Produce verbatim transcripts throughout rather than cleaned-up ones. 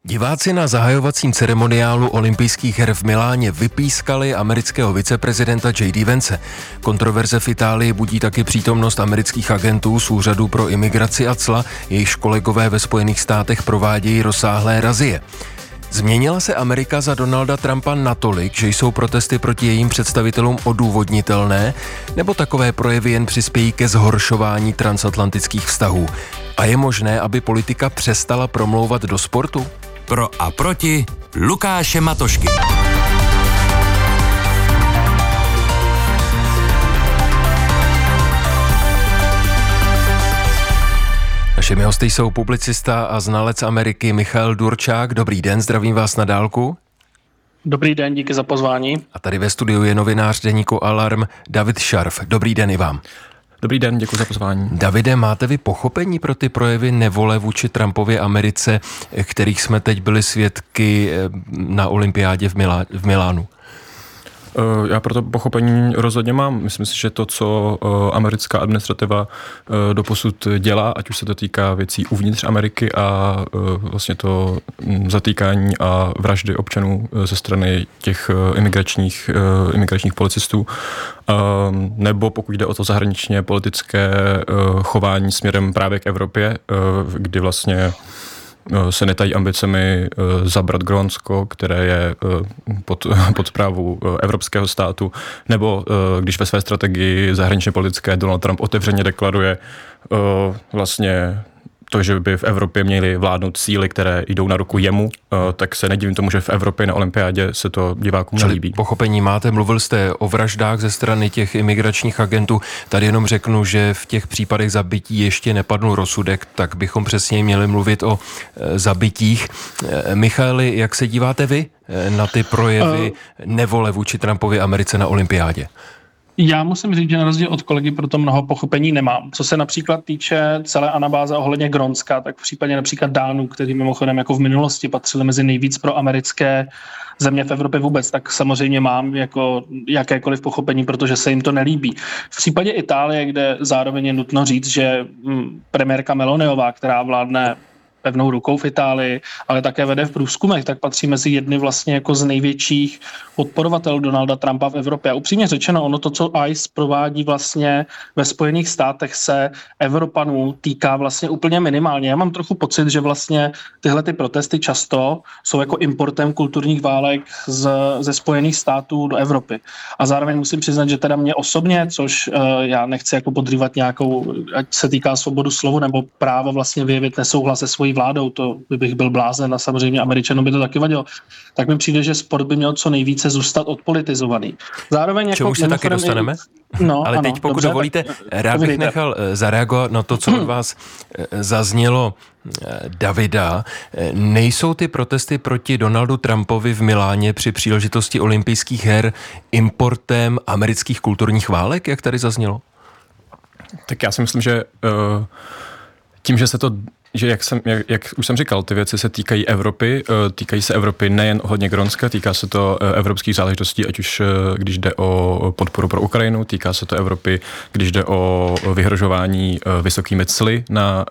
Diváci na zahajovacím ceremoniálu olympijských her v Miláně vypískali amerického viceprezidenta J D Vance. Kontroverze v Itálii budí taky přítomnost amerických agentů z Úřadu pro imigraci a cla, jejichž kolegové ve Spojených státech provádějí rozsáhlé razie. Změnila se Amerika za Donalda Trumpa natolik, že jsou protesty proti jejím představitelům odůvodnitelné, nebo takové projevy jen přispějí ke zhoršování transatlantických vztahů? A je možné, aby politika přestala promlouvat do sportu? Pro a proti Lukáše Matošky. Našimi hosty jsou publicista a znalec Ameriky Michal Durčák. Dobrý den, zdravím vás na dálku. Dobrý den, díky za pozvání. A tady ve studiu je novinář deníku Alarm David Šarf. Dobrý den i vám. Dobrý den, děkuji za pozvání. Davide, máte vy pochopení pro ty projevy nevole vůči Trumpově Americe, kterých jsme teď byli svědky na olympiádě v, Milá- v Milánu? Já pro to pochopení rozhodně mám. Myslím si, že to, co americká administrativa doposud dělá, ať už se to týká věcí uvnitř Ameriky a vlastně to zatýkání a vraždy občanů ze strany těch imigračních, imigračních policistů, nebo pokud jde o to zahraničně politické chování směrem právě k Evropě, kdy vlastně se netají ambicemi zabrat Grónsko, které je pod, pod správou evropského státu, nebo když ve své strategii zahraničně politické Donald Trump otevřeně deklaruje vlastně to, že by v Evropě měly vládnout síly, které jdou na ruku jemu, tak se nedivím tomu, že v Evropě na olympiádě se to divákům nelíbí. Pochopení máte, mluvil jste o vraždách ze strany těch imigračních agentů. Tady jenom řeknu, že v těch případech zabití ještě nepadl rozsudek, tak bychom přesně měli mluvit o zabitích. Michali, jak se díváte vy na ty projevy nevole vůči Trumpově Americe na olympiádě? Já musím říct, že na rozdíl od kolegy proto mnoho pochopení nemám. Co se například týče celé anabáze ohledně Grónska, tak v případě například Dánů, kteří mimochodem jako v minulosti patřili mezi nejvíc proamerické země v Evropě vůbec, tak samozřejmě mám jako jakékoliv pochopení, protože se jim to nelíbí. V případě Itálie, kde zároveň je nutno říct, že premiérka Meloniová, která vládne pevnou rukou v Itálii, ale také vede v průzkumech, tak patří mezi jedny vlastně jako z největších podporovatelů Donalda Trumpa v Evropě. A upřímně řečeno, ono to, co I C E provádí vlastně ve Spojených státech, se Evropanů týká vlastně úplně minimálně. Já mám trochu pocit, že vlastně tyhle ty protesty často jsou jako importem kulturních válek z, ze Spojených států do Evropy. A zároveň musím přiznat, že teda mě osobně, což uh, já nechci jako podrývat nějakou, ať se týká svobodu slovu nebo právo vlastně vyjevit nesouhlas se svojí vládou, to by bych byl blázen a samozřejmě Američanům by to taky vadilo, tak mi přijde, že sport by měl co nejvíce zůstat odpolitizovaný. Zároveň jako... Čemu se taky dostaneme? No, ale ano, teď, pokud dobře, dovolíte, tak, rád bych nechal zareagovat na to, co od vás zaznělo, Davida. Nejsou ty protesty proti Donaldu Trumpovi v Miláně při příležitosti olympijských her importem amerických kulturních válek, jak tady zaznělo? Tak já si myslím, že uh, tím, že se to že jak, jsem, jak, jak už jsem říkal, ty věci se týkají Evropy, týkají se Evropy nejen hodně Grónska, týká se to evropských záležitostí, ať už když jde o podporu pro Ukrajinu, týká se to Evropy, když jde o vyhrožování vysokými cly na,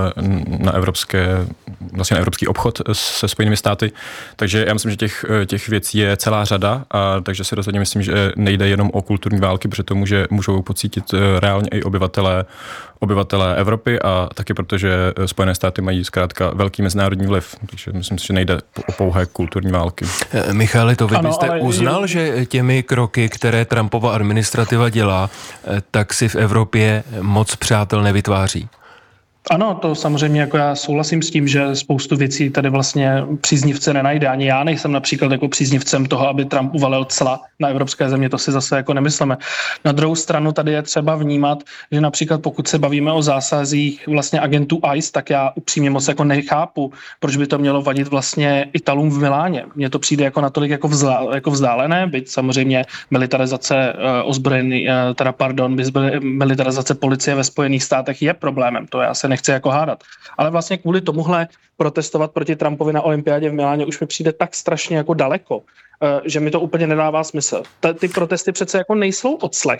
na, evropské, vlastně na evropský obchod se Spojenými státy. Takže já myslím, že těch, těch věcí je celá řada, a takže si rozhodně myslím, že nejde jenom o kulturní války, protože to může, můžou pocítit reálně i obyvatelé, obyvatelé Evropy a taky protože Spojené státy mají zkrátka velký mezinárodní vliv, takže myslím si, že nejde o pouhé kulturní války. Michale, to vy ano, byste ale... uznal, že těmi kroky, které Trumpova administrativa dělá, tak si v Evropě moc přátel nevytváří? Ano, to samozřejmě jako já souhlasím s tím, že spoustu věcí tady vlastně příznivce nenajde. Ani já nejsem například jako příznivcem toho, aby Trump uvalil cla na evropské země, to si zase jako nemyslíme. Na druhou stranu tady je třeba vnímat, že například pokud se bavíme o zásazích vlastně agentů I C E, tak já upřímně moc jako nechápu, proč by to mělo vadit vlastně Italům v Miláně. Mně to přijde jako natolik jako, vzá, jako vzdálené, byť samozřejmě militarizace uh, ozbrojený, uh, teda pardon, militarizace policie ve Spojených státech je problémem, to já se nechci jako hádat. Ale vlastně kvůli tomuhle protestovat proti Trumpovi na olympiádě v Miláně už mi přijde tak strašně jako daleko, že mi to úplně nedává smysl. Ty protesty přece jako nejsou odslech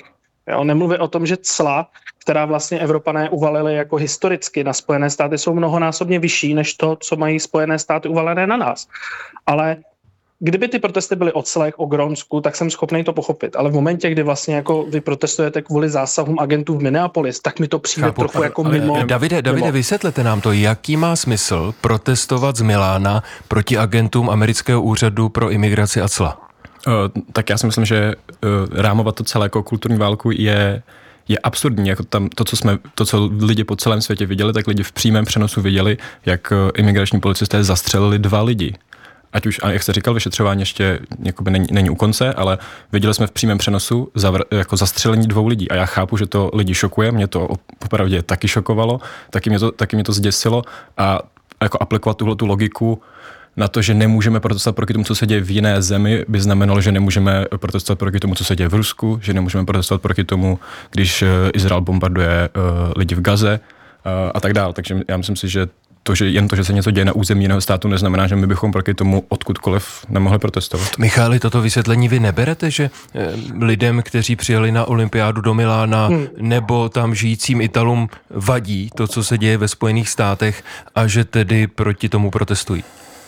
Jo? Nemluvím o tom, že cla, která vlastně Evropané uvalili jako historicky na Spojené státy, jsou mnohonásobně vyšší než to, co mají Spojené státy uvalené na nás. Ale kdyby ty protesty byly o clech, o Grónsku, tak jsem schopný to pochopit. Ale v momentě, kdy vlastně jako vy protestujete kvůli zásahům agentů v Minneapolis, tak mi to přijde Chápu, trochu jako ale, mimo. Davide, Davide, mimo. Vysvětlete nám to, jaký má smysl protestovat z Milána proti agentům amerického úřadu pro imigraci a cla? Uh, tak já si myslím, že uh, rámovat to celé jako kulturní válku je je absurdní, jako tam to, co jsme, to, co lidi po celém světě viděli, tak lidi v přímém přenosu viděli, jak imigrační policisté zastřelili dva lidi. Ať už, a jak jste říkal, vyšetřování ještě jakoby není, není u konce, ale viděli jsme v přímém přenosu zavr, jako zastřelení dvou lidí. A já chápu, že to lidi šokuje, mě to popravdě taky šokovalo, taky mě to, taky mě to zděsilo a jako aplikovat tuhletu logiku na to, že nemůžeme protestovat proti tomu, co se děje v jiné zemi, by znamenalo, že nemůžeme protestovat proti tomu, co se děje v Rusku, že nemůžeme protestovat proti tomu, když Izrael bombarduje uh, lidi v Gaze uh, a tak dále. Takže já myslím si, že to, že jen to, že se něco děje na území jiného státu, neznamená, že my bychom proti tomu odkudkoliv nemohli protestovat. Michali, toto vysvětlení vy neberete, že eh, lidem, kteří přijeli na olympiádu do Milána hmm. nebo tam žijícím Italům vadí to, co se děje ve Spojených státech a že tedy proti tomu protestují?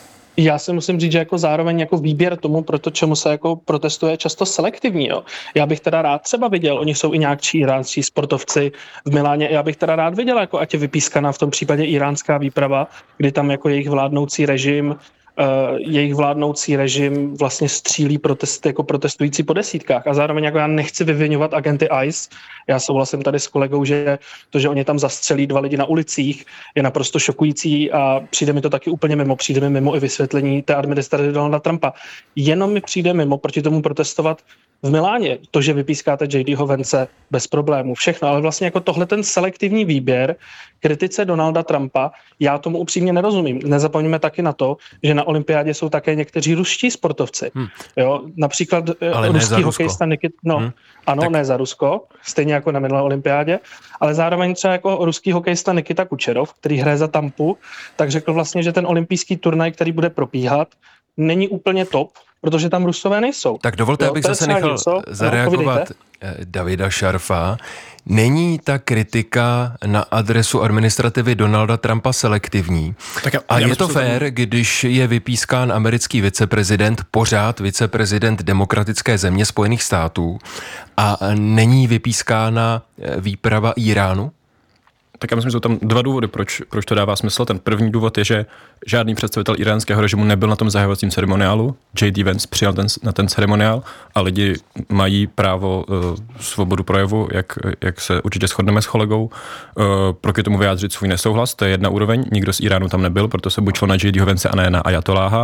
Já si musím říct, že jako zároveň jako výběr tomu, pro to, čemu se jako protestuje, je často selektivní. Jo. Já bych teda rád třeba viděl, oni jsou i nějakší iránští sportovci v Miláně, já bych teda rád viděl, jako ať je vypískaná v tom případě iránská výprava, kdy tam jako jejich vládnoucí režim Uh, jejich vládnoucí režim vlastně střílí protest, jako protestující po desítkách a zároveň jako já nechci vyviňovat agenty I C E. Já souhlasím tady s kolegou, že to, že oni tam zastřelí dva lidi na ulicích, je naprosto šokující a přijde mi to taky úplně mimo. Přijde mi mimo i vysvětlení té administrativy Donalda Trumpa. Jenom mi přijde mimo proti tomu protestovat v Miláně. To, že vypískáte J D. Vance bez problémů, všechno, ale vlastně jako tohle ten selektivní výběr kritice Donalda Trumpa, já tomu upřímně nerozumím. Nezapomeňme taky na to, že na olympiádě jsou také někteří ruští sportovci. Hmm. Jo, například ale ruský hokejista Nikita, no, hmm. ano, tak. Ne za Rusko, stejně jako na minulé olympiádě, ale zároveň třeba jako ruský hokejista Nikita Kučerov, který hraje za Tampu, tak řekl vlastně, že ten olympijský turnaj, který bude propíhat, není úplně top, protože tam Rusové nejsou. Tak dovolte, jo, abych zase nechal něco zareagovat no, Davida Šarfa. Není ta kritika na adresu administrativy Donalda Trumpa selektivní? Tak já, a já je to fér, tam... když je vypískán americký viceprezident, pořád viceprezident demokratické země Spojených států a není vypískána výprava Iránu? Tak já myslím, že jsou tam dva důvody, proč, proč to dává smysl. Ten první důvod je, že žádný představitel iránského režimu nebyl na tom zahajovacím ceremoniálu. J D. Vance přijal ten, na ten ceremoniál a lidi mají právo uh, svobodu projevu, jak, jak se určitě shodneme s kolegou, uh, proti tomu vyjádřit svůj nesouhlas. To je jedna úroveň. Nikdo z Iránu tam nebyl, proto se buď šlo na J D. Vance a ne na ajatoláha.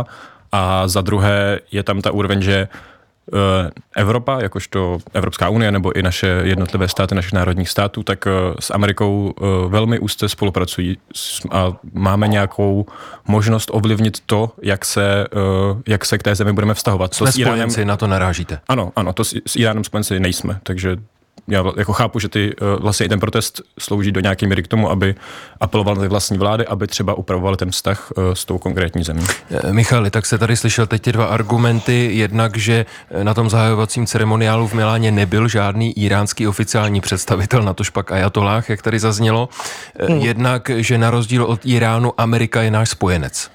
A za druhé je tam ta úroveň, že Evropa, jakožto Evropská unie nebo i naše jednotlivé státy, našich národních států, tak s Amerikou velmi úzce spolupracují a máme nějakou možnost ovlivnit to, jak se, jak se k té zemi budeme vztahovat. Jsme to spojenci, Iránem, na to narážíte. Ano, ano, to s, s Iránem spojenci nejsme, takže já jako chápu, že ty, vlastně i ten protest slouží do nějaké míry k tomu, aby apeloval na ty vlastní vlády, aby třeba upravovali ten vztah s tou konkrétní zemí. Michali, tak se tady slyšel teď ty dva argumenty. Jednak, že na tom zahajovacím ceremoniálu v Miláně nebyl žádný iránský oficiální představitel, natož pak ajatolách, jak tady zaznělo. Hmm. Jednak, že na rozdíl od Iránu Amerika je náš spojenec.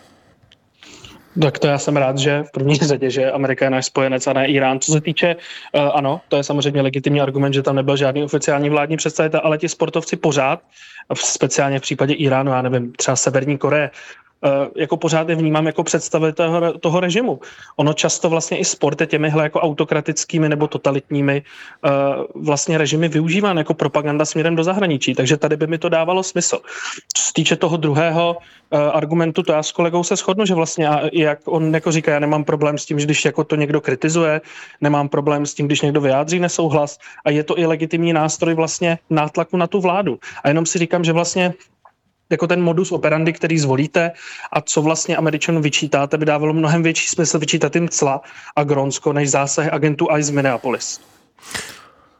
Tak to já jsem rád, že v první řadě, že Amerika je náš spojenec a ne Irán. Co se týče, uh, ano, to je samozřejmě legitimní argument, že tam nebyl žádný oficiální vládní představitel, ale ti sportovci pořád, speciálně v případě Iránu, já nevím, třeba Severní Koreje, jako pořád je vnímám jako představitel toho, toho režimu. Ono často vlastně i sport je těmihle jako autokratickými nebo totalitními uh, vlastně režimy využíván jako propaganda směrem do zahraničí, takže tady by mi to dávalo smysl. Co se týče toho druhého uh, argumentu, to já s kolegou se shodnu, že vlastně jak on jako říká, já nemám problém s tím, že když jako to někdo kritizuje, nemám problém s tím, když někdo vyjádří nesouhlas a je to i legitimní nástroj vlastně nátlaku na tu vládu. A jenom si říkám, že vlastně jako ten modus operandi, který zvolíte a co vlastně Američanům vyčítáte, by dávalo mnohem větší smysl vyčítat jim cla a Grónsko, než zásah agentů I C E z Minneapolis.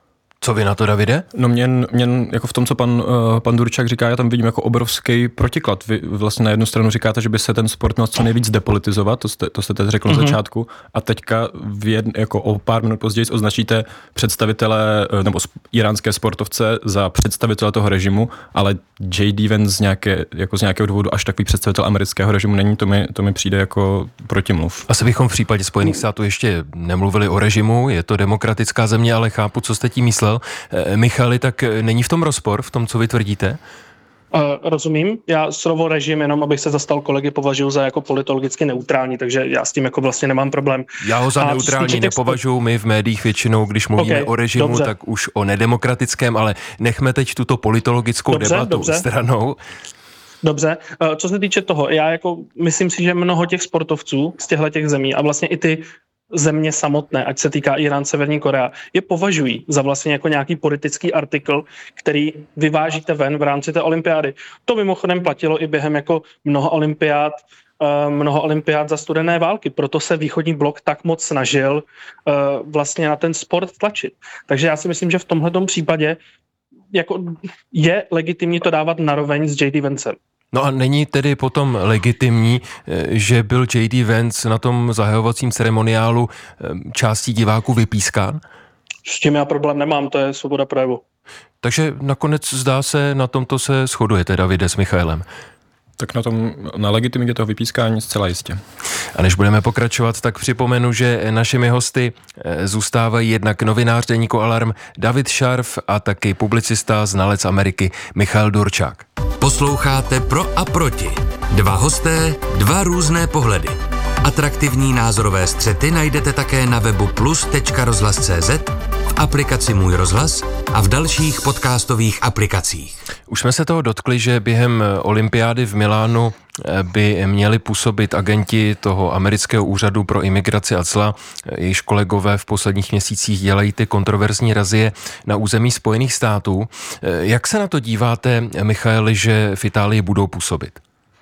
Co vy na to, Davide? No mě, mě jako v tom, co pan, uh, pan Durčák říká, já tam vidím jako obrovský protiklad. Vy vlastně na jednu stranu říkáte, že by se ten sport měl co nejvíc depolitizovat, to jste, to jste teď řekl mm-hmm. na začátku, a teďka v jedn, jako o pár minut později označíte představitele nebo iránské sportovce za představitele toho režimu, ale J D Vance z, nějaké, jako z nějakého důvodu až takový představitel amerického režimu není, to mi, to mi přijde jako protimluv. Asi bychom v případě Spojených států ještě nemluvili o režimu, je to demokratická země, ale chápu, co jste tím myslel. Michali, tak není v tom rozpor, v tom, co vy tvrdíte? Uh, rozumím. Já slovo režim, jenom abych se zastal kolegy, považuji za jako politologicky neutrální, takže já s tím jako vlastně nemám problém. Já ho za a neutrální nepovažuji, my v médiích většinou, když mluvíme okay, o režimu, dobře. Tak už o nedemokratickém, ale nechme teď tuto politologickou dobře, debatu dobře. stranou. Dobře, co se týče toho, já jako myslím si, že mnoho těch sportovců z těchto těch zemí a vlastně i ty země samotné, ať se týká Irán, Severní Korea, je považují za vlastně jako nějaký politický artikl, který vyvážíte ven v rámci té olympiády. To mimochodem platilo i během jako mnoho olympiád, uh, mnoho olympiád za studené války, proto se východní blok tak moc snažil uh, vlastně na ten sport tlačit. Takže já si myslím, že v tomhletom případě jako je legitimní to dávat naroveň s J D Vancem. No a není tedy potom legitimní, že byl J D Vance na tom zahajovacím ceremoniálu částí diváků vypískán? S tím já problém nemám, to je svoboda projevu. Takže nakonec zdá se, na tomto se shodujete, Davide, s Michailem. Tak na tom, na legitimitě toho vypískání zcela jistě. A než budeme pokračovat, tak připomenu, že našimi hosty zůstávají jednak novinář deníku Alarm David Šarf a taky publicista, znalec Ameriky Michail Durčák. Posloucháte Pro a proti. Dva hosté, dva různé pohledy. Atraktivní názorové střety najdete také na webu plus tečka rozhlas tečka cé zet, v aplikaci Můj rozhlas a v dalších podcastových aplikacích. Už jsme se toho dotkli, že během olympiády v Milánu by měli působit agenti toho amerického úřadu pro imigraci a cla. Jejichž kolegové v posledních měsících dělají ty kontroverzní razie na území Spojených států. Jak se na to díváte, Michaeli, že v Itálii budou působit?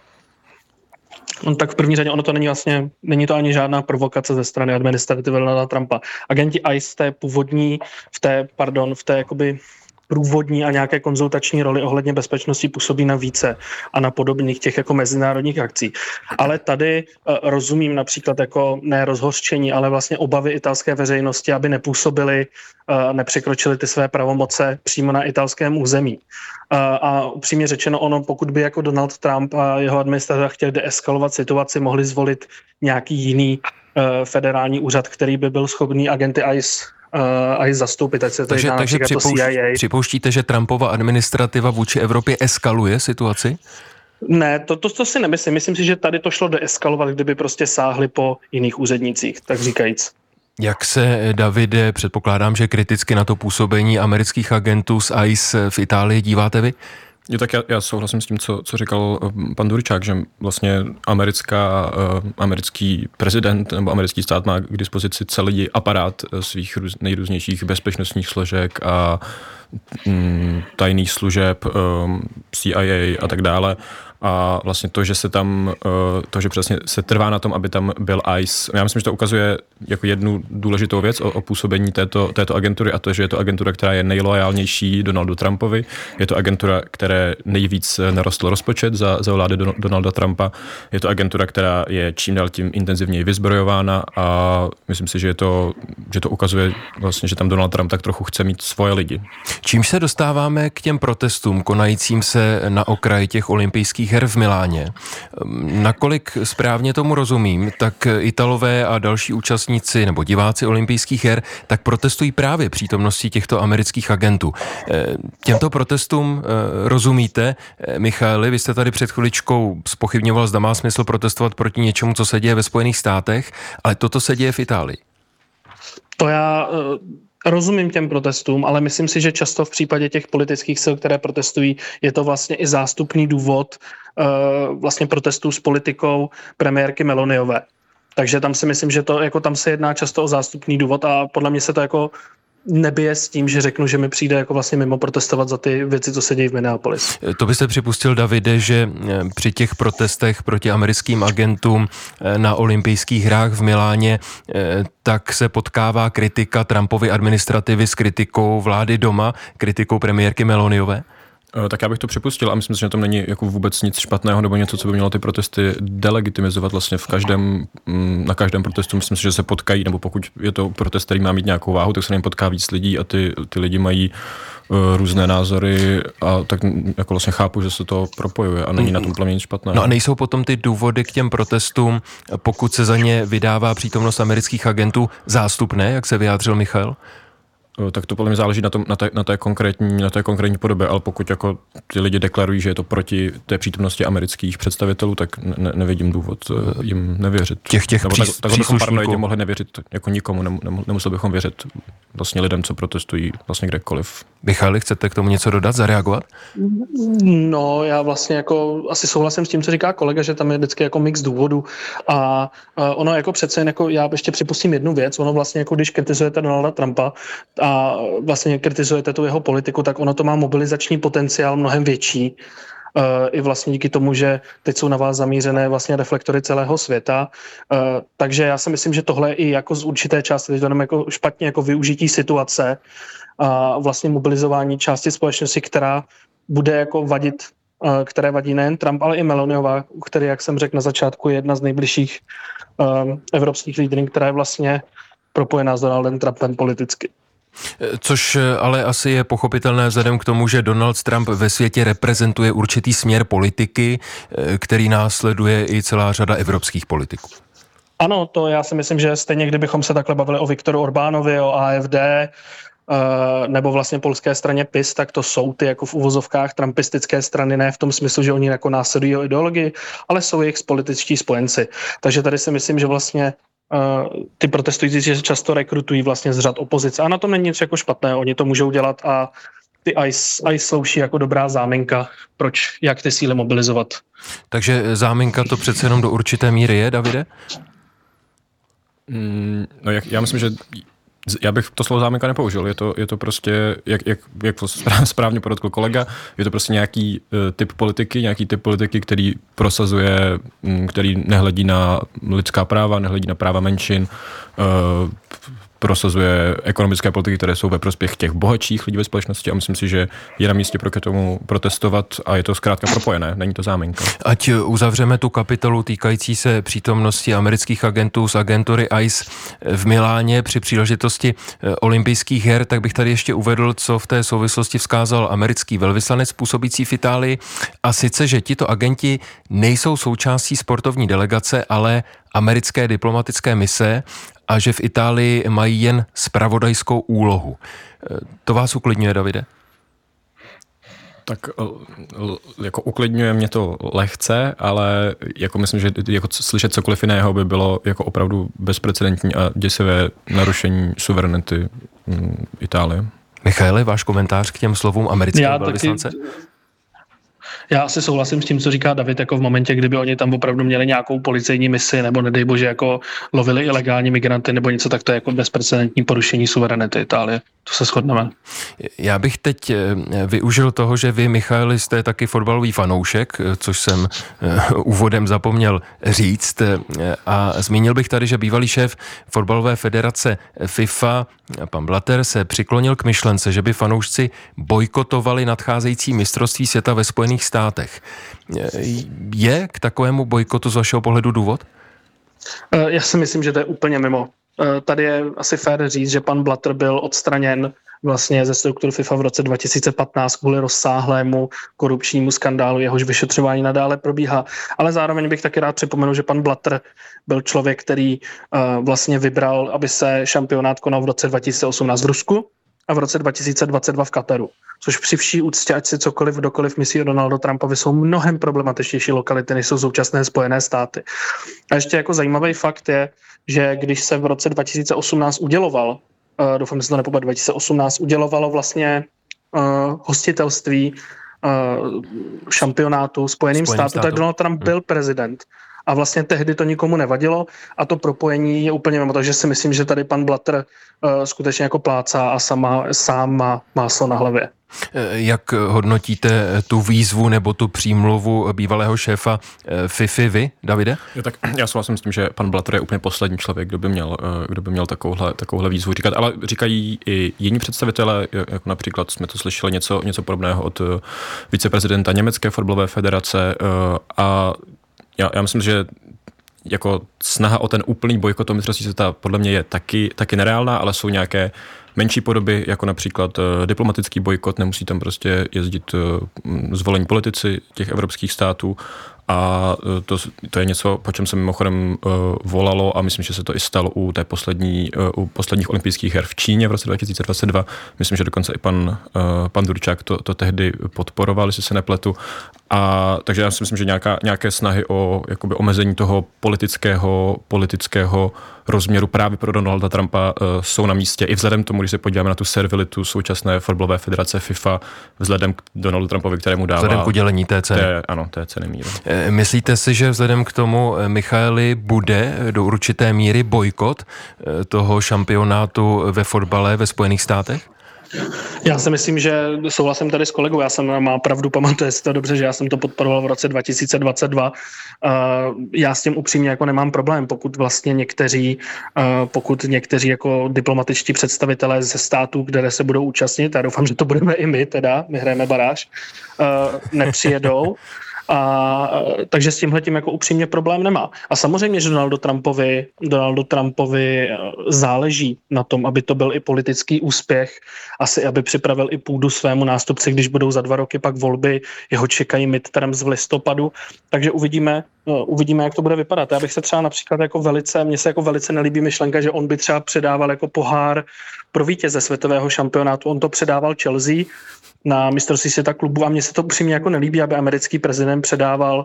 No, tak v první řadě ono to není vlastně, není to ani žádná provokace ze strany administrativy Donalda Trumpa. Agenti I C E v té původní, v té, pardon, v té jakoby průvodní a nějaké konzultační roli ohledně bezpečnosti působí na více a na podobných těch jako mezinárodních akcí. Ale tady uh, rozumím například jako ne rozhořčení, ale vlastně obavy italské veřejnosti, aby nepůsobili, uh, nepřekročili ty své pravomoce přímo na italském území. Uh, a upřímně řečeno ono, pokud by jako Donald Trump a jeho administrativa chtěli deeskalovat situaci, mohli zvolit nějaký jiný uh, federální úřad, který by byl schopný agenty I C E Uh, a i zastoupit, ať se to takže, jedná takže například připouští, to C I A. Připouštíte, že Trumpova administrativa vůči Evropě eskaluje situaci? Ne, to, to, to si nemyslím. Myslím si, že tady to šlo deeskalovat, kdyby prostě sáhli po jiných úřednících, tak říkajíc. Jak se, Davide, předpokládám, že kriticky na to působení amerických agentů z I C E v Itálii díváte vy? Jo, tak já, já souhlasím s tím, co, co říkal pan Durčák, že vlastně americká, uh, americký prezident nebo americký stát má k dispozici celý aparát svých růz, nejrůznějších bezpečnostních složek a um, tajných služeb, um, C I A a tak dále. A vlastně to, že se tam, to, že přesně se trvá na tom, aby tam byl I C E. Já myslím, že to ukazuje jako jednu důležitou věc o, o působení této, této agentury a to, že je to agentura, která je nejloajálnější Donaldu Trumpovi. Je to agentura, které nejvíc narostl rozpočet za, za vlády Don, Donalda Trumpa. Je to agentura, která je čím dál tím intenzivněji vyzbrojována a myslím si, že, je to, že to ukazuje vlastně, že tam Donald Trump tak trochu chce mít svoje lidi. Čím se dostáváme k těm protestům konajícím se na okraji těch olympijských her v Miláně? Nakolik správně tomu rozumím, tak Italové a další účastníci nebo diváci olympijských her tak protestují právě přítomností těchto amerických agentů. Těmto protestům rozumíte? Michaeli, vy jste tady před chviličkou zpochybňoval, zda má smysl protestovat proti něčemu, co se děje ve Spojených státech, ale toto se děje v Itálii. To já... Rozumím těm protestům, ale myslím si, že často v případě těch politických sil, které protestují, je to vlastně i zástupný důvod uh, vlastně protestů s politikou premiérky Meloniové. Takže tam si myslím, že to jako tam se jedná často o zástupný důvod a podle mě se to jako nebije s tím, že řeknu, že mi přijde jako vlastně mimo protestovat za ty věci, co se dějí v Minneapolis. To byste připustil, Davide, že při těch protestech proti americkým agentům na olympijských hrách v Miláně tak se potkává kritika Trumpovy administrativy s kritikou vlády doma, kritikou premiérky Meloniové? Tak já bych to připustil a myslím si, že tam není jako vůbec nic špatného nebo něco, co by mělo ty protesty delegitimizovat vlastně v každém, na každém protestu. Myslím si, že se potkají, nebo pokud je to protest, který má mít nějakou váhu, tak se na potká víc lidí a ty, ty lidi mají uh, různé názory a tak jako vlastně chápu, že se to propojuje a není na tom plně nic špatného. No a nejsou potom ty důvody k těm protestům, pokud se za ně vydává přítomnost amerických agentů, zástupné, jak se vyjádřil Michal? Tak to podle mě záleží na, tom, na, té, na, té konkrétní, na té konkrétní podobě, ale pokud jako ty lidi deklarují, že je to proti té přítomnosti amerických představitelů, tak ne, nevidím důvod jim nevěřit. Těch, těch Nebo přís, tak, bychom paranoidně mohli nevěřit jako nikomu, nemuseli bychom věřit vlastně lidem, co protestují vlastně kdekoliv. Michali, chcete k tomu něco dodat, zareagovat? No, já vlastně jako asi souhlasím s tím, co říká kolega, že tam je vždycky jako mix důvodů a, a ono jako přece jen jako já ještě připustím jednu věc, ono vlastně jako když kritizujete Donalda Trumpa a vlastně kritizujete tu jeho politiku, tak ono to má mobilizační potenciál mnohem větší. Uh, i vlastně díky tomu, že teď jsou na vás zamířené vlastně reflektory celého světa. Uh, takže já si myslím, že tohle je i jako z určité části, teď to jenom jako špatně jako využití situace a vlastně mobilizování části společnosti, která bude jako vadit, uh, které vadí nejen Trump, ale i Meloniová, který, jak jsem řekl na začátku, je jedna z nejbližších uh, evropských lídrů, která je vlastně propojená s Donaldem Trumpem politicky. Což ale asi je pochopitelné vzhledem k tomu, že Donald Trump ve světě reprezentuje určitý směr politiky, který následuje i celá řada evropských politiků. Ano, to já si myslím, že stejně kdybychom se takhle bavili o Viktoru Orbánovi, o A F D, nebo vlastně polské straně P I S, tak to jsou ty jako v uvozovkách trumpistické strany, ne v tom smyslu, že oni jako následují o ideologii, ale jsou jejich političtí spojenci. Takže tady si myslím, že vlastně Uh, ty protestující se často rekrutují vlastně z řad opozice a na tom není nic jako špatného, oni to můžou dělat a ty ICE, ICE slouží jako dobrá záminka, proč, jak ty síly mobilizovat. Takže záminka to přece jenom do určité míry je, Davide? Mm, no jak, já myslím, že já bych to slovo záminka nepoužil, je to, je to prostě, jak, jak, jak správně podotkl kolega, je to prostě nějaký uh, typ politiky, nějaký typ politiky, který prosazuje, um, který nehledí na lidská práva, nehledí na práva menšin, uh, prosazuje ekonomické politiky, které jsou ve prospěch těch bohatších lidí ve společnosti a myslím si, že je na místě proti tomu protestovat a je to zkrátka propojené, není to záminka. Ať uzavřeme tu kapitolu týkající se přítomnosti amerických agentů z agentury ICE v Miláně při příležitosti olympijských her, tak bych tady ještě uvedl, co v té souvislosti vzkázal americký velvyslanec působící v Itálii, a sice, že tito agenti nejsou součástí sportovní delegace, ale americké diplomatické mise a že v Itálii mají jen zpravodajskou úlohu. To vás uklidňuje, Davide? Tak jako uklidňuje mě to lehce, ale jako myslím, že jako slyšet cokoliv jiného by bylo jako opravdu bezprecedentní a děsivé narušení suverenity Itálie. Michaele, váš komentář k těm slovům amerického velvyslance? Já asi souhlasím s tím, co říká David, jako v momentě, kdyby oni tam opravdu měli nějakou policejní misi, nebo nedej bože, jako lovili ilegální migranty, nebo něco, tak to je jako bezprecedentní porušení suverenity Itálie. To se shodneme. Já bych teď využil toho, že vy, Michaeli, jste taky fotbalový fanoušek, což jsem úvodem zapomněl říct, a zmínil bych tady, že bývalý šéf fotbalové federace FIFA, pan Blatter, se přiklonil k myšlence, že by fanoušci bojkotovali nadcházející mistrovství světa ve Spojených státech. Je k takovému bojkotu z vašeho pohledu důvod? Já si myslím, že to je úplně mimo. Tady je asi fér říct, že pan Blatter byl odstraněn vlastně ze struktur FIFA v roce dva tisíce patnáct kvůli rozsáhlému korupčnímu skandálu, jehož vyšetřování nadále probíhá. Ale zároveň bych taky rád připomenul, že pan Blatter byl člověk, který uh, vlastně vybral, aby se šampionát konal v roce dva tisíce osmnáct v Rusku a v roce dva tisíce dvacet dva v Kataru. Což při vší úctě, ať si cokoliv kdokoliv myslí o Donaldu Trumpovi, jsou mnohem problematičtější lokality, než jsou současné Spojené státy. A ještě jako zajímavý fakt je, že když se v roce dva tisíce osmnáct uděloval, uh, doufám, že se to nepopad, dva tisíce osmnáct udělovalo vlastně uh, hostitelství uh, šampionátu Spojeným státům, tak Donald Trump byl prezident. a vlastně tehdy to nikomu nevadilo a to propojení je úplně mimo, takže si myslím, že tady pan Blatter uh, skutečně jako plácá a sama, sám má máslo na hlavě. Jak hodnotíte tu výzvu nebo tu přímluvu bývalého šéfa FIFA vy, Davide? Jo, tak já souhlasím s tím, že pan Blatter je úplně poslední člověk, kdo by měl, kdo by měl takovouhle, takovouhle výzvu říkat, ale říkají i jiní představitelé, jako například jsme to slyšeli něco, něco podobného od viceprezidenta Německé fotbalové federace a já, já myslím, že jako snaha o ten úplný bojkot mistrovství světa podle mě je taky, taky nereálná, ale jsou nějaké menší podoby, jako například uh, diplomatický bojkot, nemusí tam prostě jezdit uh, zvolení politici těch evropských států a uh, to, to je něco, po čem se mimochodem uh, volalo a myslím, že se to i stalo u té poslední, uh, u posledních olympijských her v Číně v roce dva tisíce dvacet dva. Myslím, že dokonce i pan, uh, pan Durčák to, to tehdy podporoval, jestli se nepletu. A takže já si myslím, že nějaká, nějaké snahy o jakoby omezení toho politického, politického rozměru právě pro Donalda Trumpa uh, jsou na místě. I vzhledem k tomu, když se podíváme na tu servilitu současné fotbalové federace FIFA, vzhledem k Donaldu Trumpovi, kterému dává... Vzhledem k udělení té ceny. Té, ano, té ceny míru. E, myslíte si, že vzhledem k tomu, Michaeli, bude do určité míry bojkot toho šampionátu ve fotbale ve Spojených státech? Já si myslím, že souhlasím tady s kolegou, já jsem má pravdu, pamatuje si to dobře, že já jsem to podporoval v roce dva tisíce dvacet dva. Já s tím upřímně jako nemám problém, pokud vlastně někteří, pokud někteří jako diplomatičtí představitelé ze států, které se budou účastnit, já doufám, že to budeme i my teda, my hrajeme baráž, nepřijedou. A, takže s tímhletím jako upřímně problém nemá. A samozřejmě, že Donaldu Trumpovi, Donaldu Trumpovi záleží na tom, aby to byl i politický úspěch, asi aby připravil i půdu svému nástupci, když budou za dva roky pak volby, jeho čekají midterms v listopadu, takže uvidíme, uvidíme, jak to bude vypadat. Já bych se třeba například jako velice, mně se jako velice nelíbí myšlenka, že on by třeba předával jako pohár pro vítěze světového šampionátu, on to předával Chelsea na mistrovství světa klubu a mně se to upřímně jako nelíbí, aby americký prezident předával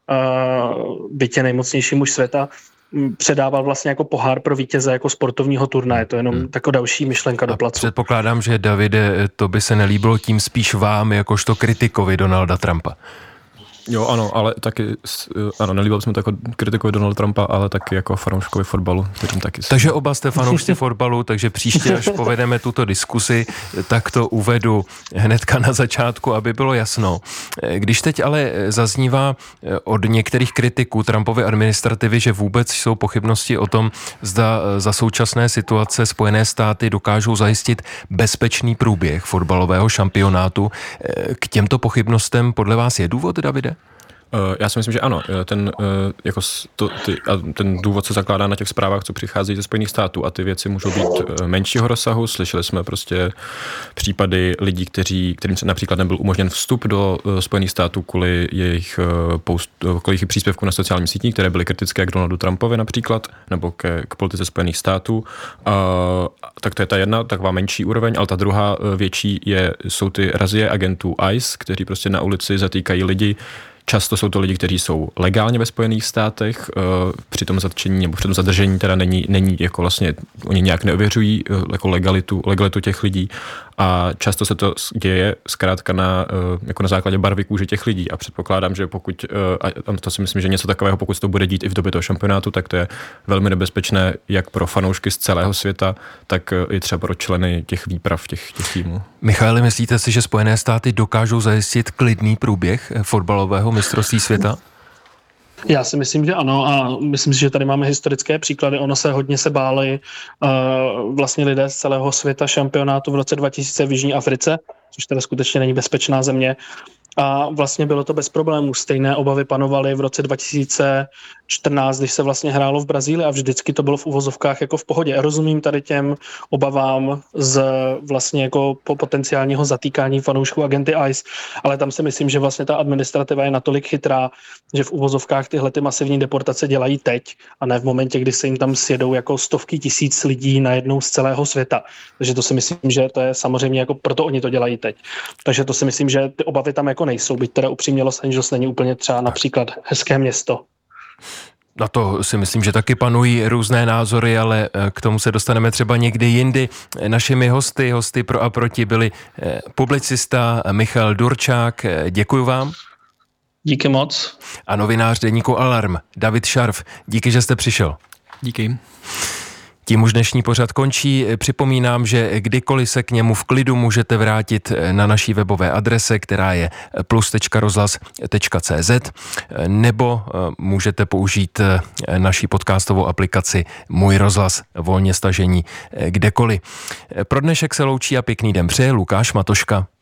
uh, bytě nejmocnější muž světa, předával vlastně jako pohár pro vítěze jako sportovního turnaje. To je jenom hmm. taková další myšlenka do placu. Předpokládám, že Davide, to by se nelíbilo tím spíš vám, jakožto kritikovi Donalda Trumpa. Jo, ano, ale taky, ano, nelíbil jsme to jako kritikovi Donalda Trumpa, ale taky jako fanouškovi fotbalu, kterým taky. Takže oba jste fanoušci fotbalu, takže příště, až povedeme tuto diskusi, tak to uvedu hnedka na začátku, aby bylo jasno. Když teď ale zaznívá od některých kritiků Trumpovy administrativy, že vůbec jsou pochybnosti o tom, zda za současné situace Spojené státy dokážou zajistit bezpečný průběh fotbalového šampionátu, k těmto pochybnostem podle vás je důvod, Davide? Já si myslím, že ano. Ten, jako to, ty, ten důvod se zakládá na těch zprávách, co přichází ze Spojených států a ty věci můžou být menšího rozsahu. Slyšeli jsme prostě případy lidí, kteří, kterým se například nebyl umožněn vstup do Spojených států kvůli jejich, post, kvůli jejich příspěvku na sociálním sítích, které byly kritické k Donaldu Trumpovi například, nebo ke, k politice Spojených států. A, tak to je ta jedna taková menší úroveň, ale ta druhá větší je, jsou ty razie agentů I C E, kteří prostě na ulici zatýkají lidi. Často jsou to lidi, kteří jsou legálně ve Spojených státech, při tom zatčení nebo při tom zadržení teda není, není jako vlastně, oni nějak neověřují jako legalitu, legalitu těch lidí a často se to děje zkrátka na, jako na základě barvy kůže těch lidí a předpokládám, že pokud, a to si myslím, že něco takového, pokud se to bude dít i v době toho šampionátu, tak to je velmi nebezpečné jak pro fanoušky z celého světa, tak i třeba pro členy těch výprav, těch, těch týmů. Michaeli, myslíte si, že Spojené státy dokážou zajistit klidný průběh fotbalového mistrovství světa? Já si myslím, že ano a myslím si, že tady máme historické příklady. Ono se hodně se báli uh, vlastně lidé z celého světa šampionátu v roce dva tisíce v Jižní Africe, což teda skutečně není bezpečná země. A vlastně bylo to bez problémů. Stejné obavy panovaly v roce dva tisíce čtrnáct, když se vlastně hrálo v Brazílii a vždycky to bylo v uvozovkách jako v pohodě. Rozumím tady těm obavám z vlastně jako potenciálního zatýkání fanoušků agenty I C E, ale tam si myslím, že vlastně ta administrativa je natolik chytrá, že v uvozovkách tyhle ty masivní deportace dělají teď a ne v momentě, kdy se jim tam sjedou jako stovky tisíc lidí najednou z celého světa. Takže to si myslím, že to je samozřejmě jako proto oni to dělají teď. Takže to si myslím, že ty obavy tam jako nejsou, byť teda upřímně Los Angeles není úplně třeba například hezké město. Na to si myslím, že taky panují různé názory, ale k tomu se dostaneme třeba někdy jindy. Našimi hosty, hosty pro a proti byli publicista Michal Durčák. Děkuji vám. Díky moc. A novinář deníku Alarm, David Šarf. Díky, že jste přišel. Díky. Tím už dnešní pořad končí. Připomínám, že kdykoliv se k němu v klidu můžete vrátit na naší webové adrese, která je plus tečka rozhlas tečka cé zet, nebo můžete použít naší podcastovou aplikaci Můj rozhlas, volně stažení kdekoliv. Pro dnešek se loučí a pěkný den přeje Lukáš Matoška.